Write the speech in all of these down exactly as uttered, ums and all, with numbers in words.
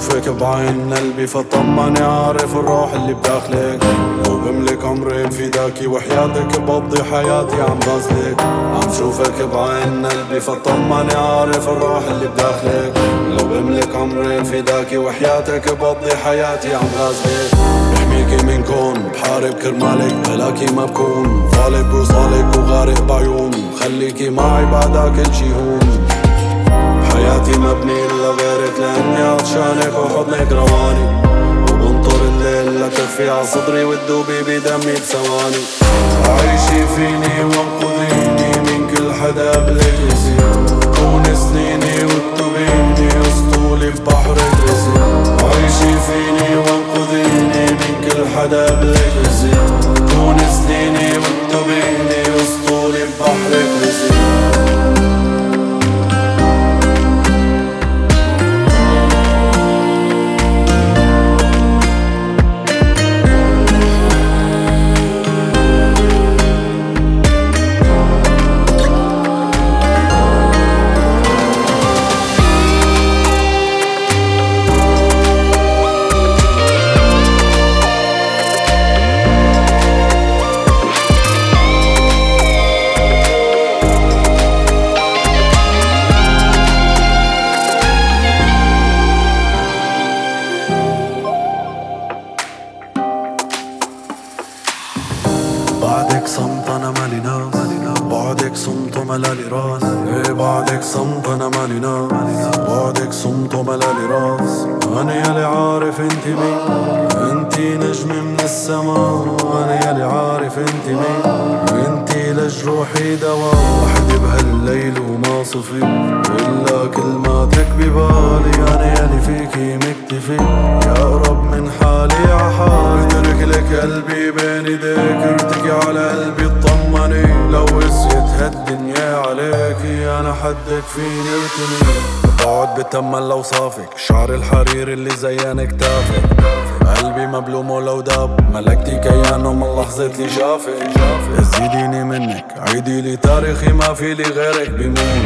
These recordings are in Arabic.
شوفك بعين قلبي فطمني عارف الروح اللي بداخلك. لو بملك عمري فداكي وحياتك بقضي حياتي عم غازلك. عم شوفك بعين قلبي فطمني عارف الروح اللي بداخلك. لو بملك عمري فداكي وحياتك بقضي حياتي عم غازلك. بحميكي من كون بحارب كرمالك بلاكي ما بكون طالب بوصالك وغارق بعيون. خليكي معي بعدها كل شي هون. حياتي مبني إلا غيرك لأني عطشانك وحضنك رواني. وبنطر الليل لتفي ع صدري وتدوبي بدمي بثواني. عيشي فيني وانقذيني من كل حدا بلكسي. كوني سنيني واكتبيني اسطولي ببحرك رسي. عيشي فيني وانقذيني من كل حدا بلكسي. كوني سنيني واكتبيني اسطولي ببحرك رسي. بعدك صمت انا مالي ناس. بعدك صمت وملالي راس. ايه بعدك صمت انا مالي ناس. بعدك صمت وملالي راس. انا يلي عارف انت مين. انتي نجم من السما. انا يلي عارف انت مين. انتي لجروحي دواء. وحدي بهالليل وما صفي الا كلماتك ببالي. انا يلي فيكي مكتفي يا اقرب من حالي عحالي. اترك لك قلبي بين ايديك ارتكي على قلبي اطمني. لو قسيت هالدنيا عليكي انا حدك فيني ارتمي. بقعد بتمل لوصافك شعر الحرير اللي زين كتافك. قلبي مبلوم ولو داب ملكتي كيانه من لحظة لي شافك. زيديني منك عيدي لي تاريخي ما في لي غيرك بيمون.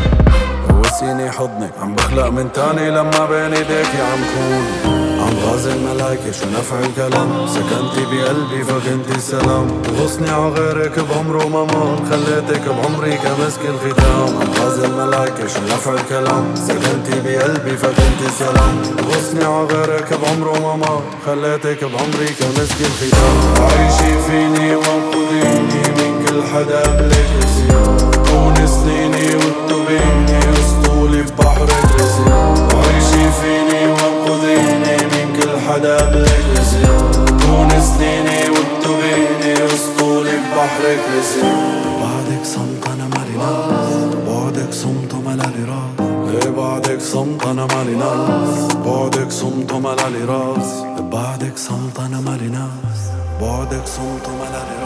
وسيني حضنك عم بخلق من تاني لما بين ايديكي عم كون. عم غازل ملايكة شو نفع الكلام. سكنتي بقلبي فكنتي السلام. غصني عغيرك بعمره ما مال. خليتك بعمري كمسك الختام. عم غازل ملايكة شو نفع الكلام. سكنتي بقلبي فكنتي السلام. غصني عغيرك بعمره ما مال. خليتك بعمري كمسك الختام. عيشي فيني وانقذيني من كل حدا بلكسي. كوني سنيني واكتبيني اسطولي ببحرك رسي. عيشي فيني وانقذيني من كل حدا بلكسي. كوني سنيني واكتبيني اسطولي ببحرك رسي. بعدك صمت انا مالي ناس. بعدك صمت وملالي راس. ايه بعدك صمت انا مالي ناس. بعدك صمت وملالي راس. بعدك صمت انا مالي ناس. بعدك صمت وملالي راس.